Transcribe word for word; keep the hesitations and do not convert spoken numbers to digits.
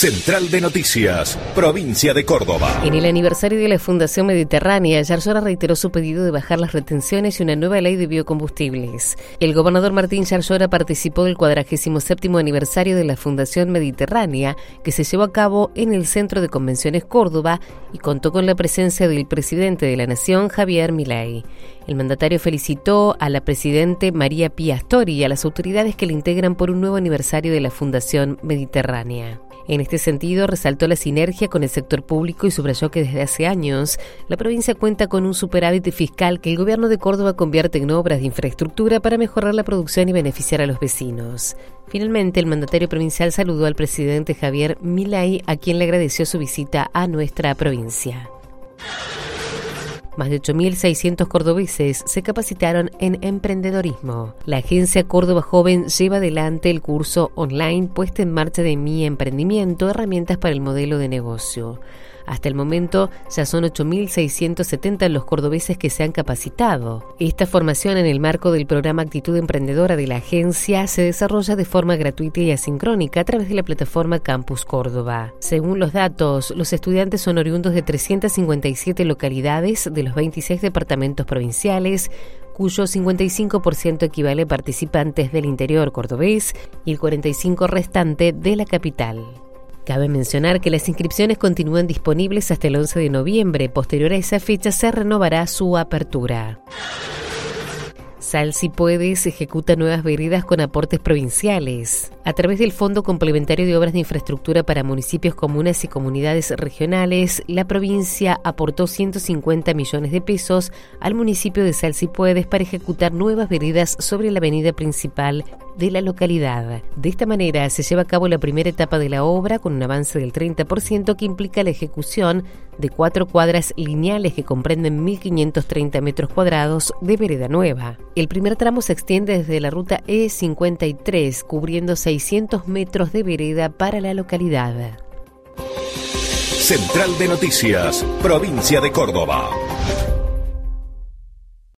Central de Noticias, provincia de Córdoba. En el aniversario de la Fundación Mediterránea, Yarlora reiteró su pedido de bajar las retenciones y una nueva ley de biocombustibles. El gobernador Martín Yarlora participó del cuadragésimo séptimo aniversario de la Fundación Mediterránea, que se llevó a cabo en el Centro de Convenciones Córdoba y contó con la presencia del presidente de la Nación, Javier Milei. El mandatario felicitó a la presidente María Pía Astori y a las autoridades que le integran por un nuevo aniversario de la Fundación Mediterránea. En este sentido, resaltó la sinergia con el sector público y subrayó que desde hace años la provincia cuenta con un superávit fiscal que el gobierno de Córdoba convierte en obras de infraestructura para mejorar la producción y beneficiar a los vecinos. Finalmente, el mandatario provincial saludó al presidente Javier Milei, a quien le agradeció su visita a nuestra provincia. Más de ocho mil seiscientos cordobeses se capacitaron en emprendedorismo. La agencia Córdoba Joven lleva adelante el curso online puesta en marcha de Mi Emprendimiento, herramientas para el modelo de negocio. Hasta el momento ya son ocho mil seiscientos setenta los cordobeses que se han capacitado. Esta formación en el marco del programa Actitud Emprendedora de la agencia se desarrolla de forma gratuita y asincrónica a través de la plataforma Campus Córdoba. Según los datos, los estudiantes son oriundos de trescientas cincuenta y siete localidades de los veintiséis departamentos provinciales, cuyo cincuenta y cinco por ciento equivale a participantes del interior cordobés y el cuarenta y cinco por ciento restante de la capital. Cabe mencionar que las inscripciones continúan disponibles hasta el once de noviembre. Posterior a esa fecha se renovará su apertura. Sal Si Puedes ejecuta nuevas veredas con aportes provinciales. A través del Fondo Complementario de Obras de Infraestructura para Municipios, Comunas y Comunidades Regionales, la provincia aportó ciento cincuenta millones de pesos al municipio de Sal Si Puedes para ejecutar nuevas veredas sobre la avenida principal de la localidad. De esta manera se lleva a cabo la primera etapa de la obra con un avance del treinta por ciento que implica la ejecución de cuatro cuadras lineales que comprenden mil quinientos treinta metros cuadrados de vereda nueva. El primer tramo se extiende desde la ruta E cincuenta y tres, cubriendo seiscientos metros de vereda para la localidad. Central de Noticias, provincia de Córdoba.